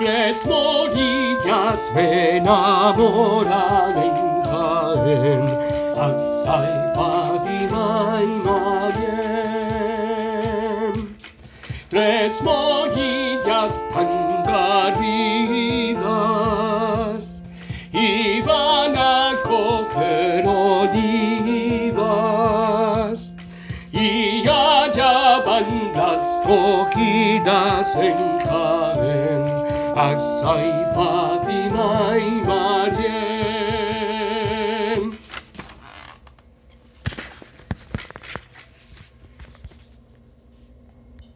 Tres morillas me enamoran en Jaén, Asa y Fátima y Marién. Tres morillas tan garridas iban a coger olivas y hallaban las cogidas en Jaén, Asa y Fátima y Marién.